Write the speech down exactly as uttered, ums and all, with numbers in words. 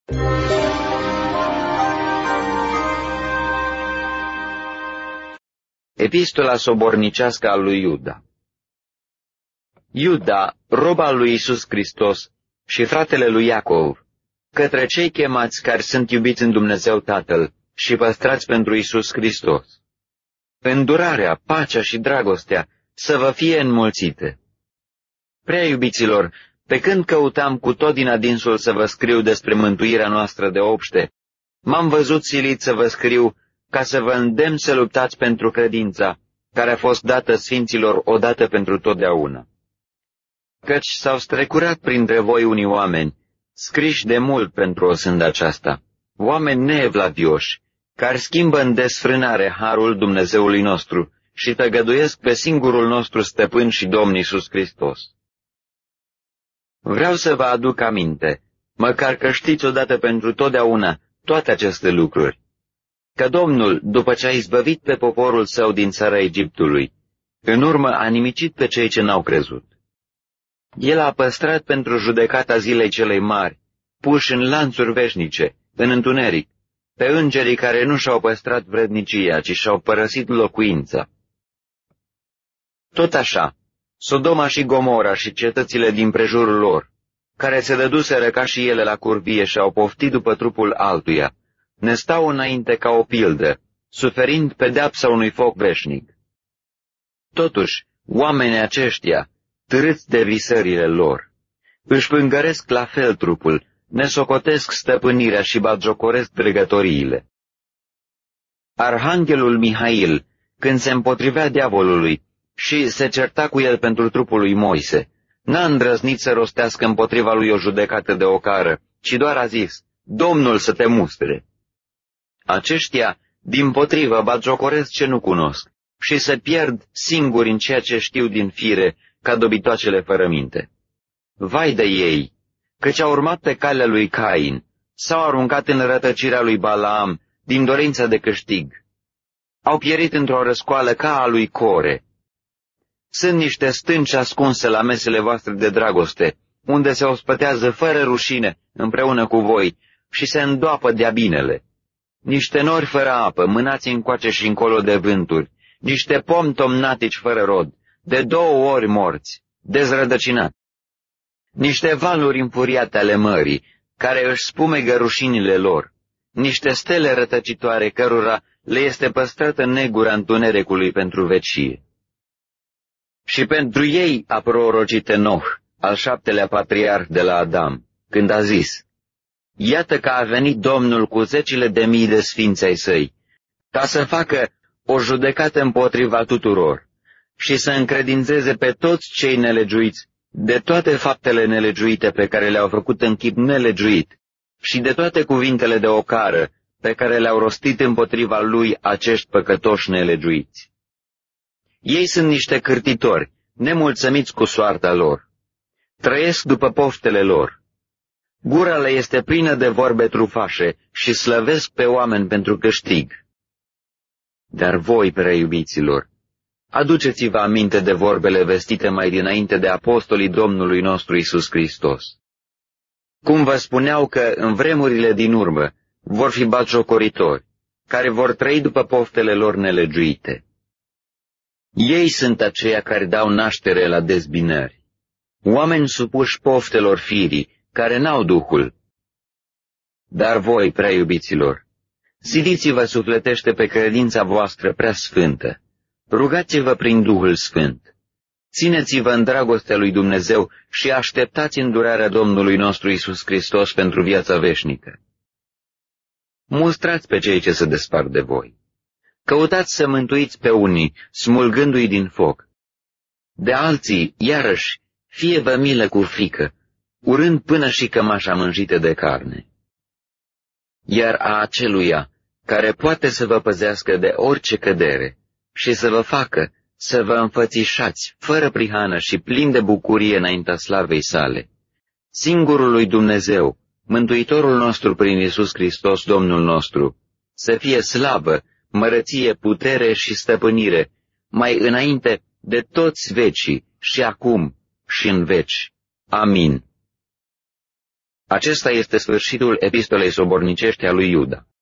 Epistola sobornicească a lui Iuda. Iuda, rob al lui Iisus Hristos și fratele lui Iacov, către cei chemați care sunt iubiți în Dumnezeu Tatăl și păstrați pentru Iisus Hristos. Îndurarea, pacea și dragostea să vă fie înmulțite. Prea iubiților, pe când căutam cu tot din adinsul să vă scriu despre mântuirea noastră de obște, m-am văzut silit să vă scriu ca să vă îndemn să luptați pentru credința, care a fost dată sfinților odată pentru totdeauna. Căci s-au strecurat printre voi unii oameni, scriși de mult pentru o sândă aceasta, oameni neevlavioși, care schimbă în desfrânare harul Dumnezeului nostru și tăgăduiesc pe singurul nostru stăpân și Domn Iisus Hristos. Vreau să vă aduc aminte, măcar că știți odată pentru totdeauna toate aceste lucruri, că Domnul, după ce a izbăvit pe poporul său din țara Egiptului, în urmă a nimicit pe cei ce n-au crezut. El a păstrat pentru judecata zilei celei mari, puși în lanțuri veșnice, în întuneric, pe îngerii care nu și-au păstrat vrednicia, ci și-au părăsit locuința. Tot așa, Sodoma și Gomora și cetățile din prejurul lor, care se dăduseră ca și ele la curvie și au poftit după trupul altuia, ne stau înainte ca o pildă, suferind pedeapsa unui foc veșnic. Totuși, oamenii aceștia, târâți de visările lor, își pângăresc la fel trupul, ne socotesc stăpânirea și batjocoresc dregătoriile. Arhanghelul Mihail, când se împotrivea diavolului și se certa cu el pentru trupul lui Moise, n-a îndrăznit să rostească împotriva lui o judecată de ocară, ci doar a zis, Domnul să te mustre. Aceștia, dimpotrivă, batjocoresc ce nu cunosc și se pierd singuri în ceea ce știu din fire, ca dobitoacele fără minte. Vai de ei, căci au urmat pe calea lui Cain, s-au aruncat în rătăcirea lui Balaam, din dorința de câștig. Au pierit într-o răscoală ca a lui Core. Sunt niște stânci ascunse la mesele voastre de dragoste, unde se ospătează fără rușine împreună cu voi și se îndoapă de-a binele. Niște nori fără apă, mânați încoace și încolo de vânturi, niște pomi tomnatici fără rod, de două ori morți, dezrădăcinați. Niște valuri înfuriate ale mării, care își spumegă rușinile lor, niște stele rătăcitoare cărora le este păstrată negura întunericului pentru vecie. Și pentru ei a prorocit Enoch, al șaptelea patriarh de la Adam, când a zis, Iată că a venit Domnul cu zecile de mii de sfinți ai săi, ca să facă o judecată împotriva tuturor și să încredințeze pe toți cei nelegiuiți de toate faptele nelegiuite pe care le-au făcut în chip nelegiuit și de toate cuvintele de ocară pe care le-au rostit împotriva lui acești păcătoși nelegiuiți. Ei sunt niște cârtitori, nemulțămiți cu soarta lor. Trăiesc după poftele lor. Gura le este plină de vorbe trufașe și slăvesc pe oameni pentru câștig. Dar voi, prea iubiților, aduceți-vă aminte de vorbele vestite mai dinainte de apostolii Domnului nostru Iisus Hristos. Cum vă spuneau că în vremurile din urmă vor fi batjocoritori, care vor trăi după poftele lor nelegiuite. Ei sunt aceia care dau naștere la dezbinări, oameni supuși poftelor firii, care n-au Duhul. Dar voi, prea iubiților, zidiți-vă sufletește pe credința voastră prea sfântă, rugați-vă prin Duhul Sfânt, țineți-vă în dragostea lui Dumnezeu și așteptați îndurarea Domnului nostru Iisus Hristos pentru viața veșnică. Mustrați pe cei ce se despart de voi. Căutați să mântuiți pe unii, smulgându-i din foc. De alții, iarăși, fie-vă milă cu frică, urând până și cămașa mânjită de carne. Iar a aceluia care poate să vă păzească de orice cădere și să vă facă să vă înfățișați fără prihană și plin de bucurie înaintea slavei sale, singurului Dumnezeu, Mântuitorul nostru prin Iisus Hristos, Domnul nostru, să fie slavă, mărăție, putere și stăpânire, mai înainte de toți vecii și acum și în veci. Amin. Acesta este sfârșitul epistolei sobornicești a lui Iuda.